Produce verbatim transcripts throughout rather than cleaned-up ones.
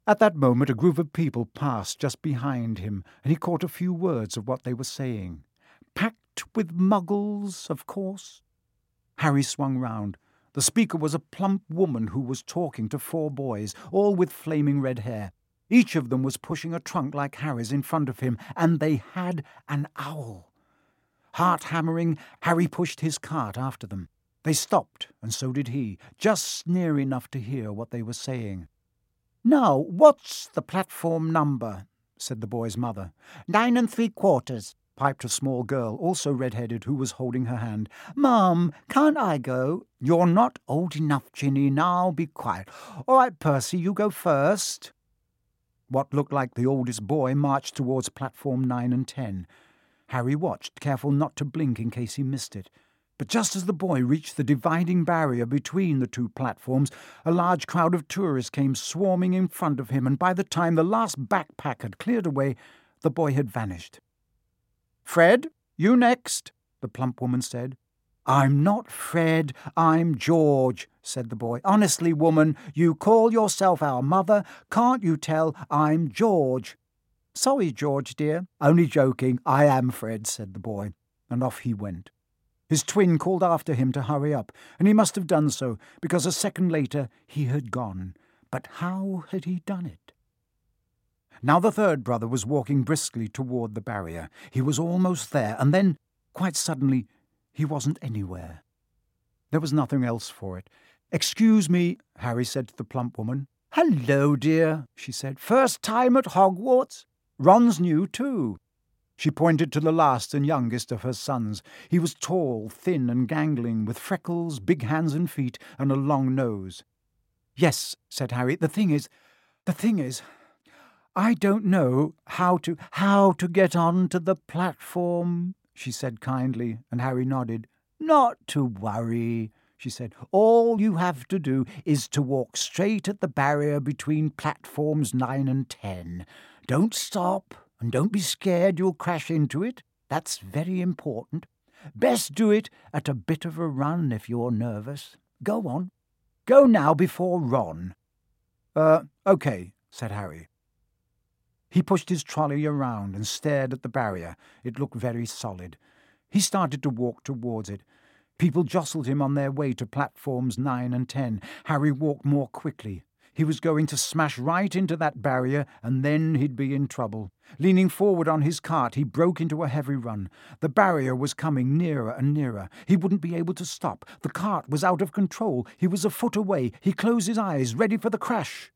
At that moment a group of people passed just behind him, and he caught a few words of what they were saying. "Packed with muggles, of course." Harry swung round. The speaker was a plump woman who was talking to four boys, all with flaming red hair. Each of them was pushing a trunk like Harry's in front of him, and they had an owl. Heart-hammering, Harry pushed his cart after them. They stopped, and so did he, just near enough to hear what they were saying. "Now, what's the platform number?" said the boy's mother. "Nine and three quarters," piped a small girl, also red-headed, who was holding her hand. "Mum, can't I go?" "You're not old enough, Ginny. Now be quiet." "All right, Percy, you go first." What looked like the oldest boy marched towards platform nine and ten. Harry watched, careful not to blink in case he missed it. But just as the boy reached the dividing barrier between the two platforms, a large crowd of tourists came swarming in front of him, and by the time the last backpack had cleared away, the boy had vanished. "Fred, you next," the plump woman said. "I'm not Fred, I'm George," said the boy. "Honestly, woman, you call yourself our mother. Can't you tell I'm George?" "Sorry, George, dear. Only joking. I am Fred," said the boy, and off he went. His twin called after him to hurry up, and he must have done so, because a second later he had gone. But how had he done it? Now the third brother was walking briskly toward the barrier. He was almost there, and then, quite suddenly, he wasn't anywhere. There was nothing else for it. "Excuse me," Harry said to the plump woman. "Hello, dear," she said. "First time at Hogwarts?" "Ron's new, too." She pointed to the last and youngest of her sons. He was tall, thin and gangling, with freckles, big hands and feet, and a long nose. "Yes," said Harry, "the thing is, the thing is, I don't know how to, how to get on to the platform," she said kindly, and Harry nodded. "Not to worry," she said. "All you have to do is to walk straight at the barrier between platforms nine and ten. Don't stop, and don't be scared you'll crash into it. That's very important. Best do it at a bit of a run if you're nervous. Go on. Go now before Ron." Uh, okay, said Harry. He pushed his trolley around and stared at the barrier. It looked very solid. He started to walk towards it. People jostled him on their way to platforms nine and ten. Harry walked more quickly. He was going to smash right into that barrier, and then he'd be in trouble. Leaning forward on his cart, he broke into a heavy run. The barrier was coming nearer and nearer. He wouldn't be able to stop. The cart was out of control. He was a foot away. He closed his eyes, ready for the crash.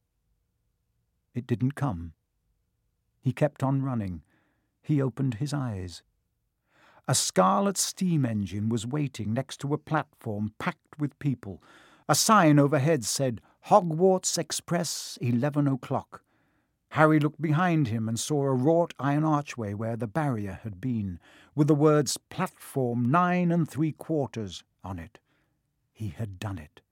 It didn't come. He kept on running. He opened his eyes. A scarlet steam engine was waiting next to a platform packed with people. A sign overhead said, "Hogwarts Express, eleven o'clock." Harry looked behind him and saw a wrought iron archway where the barrier had been, with the words "Platform nine and three quarters" on it. He had done it.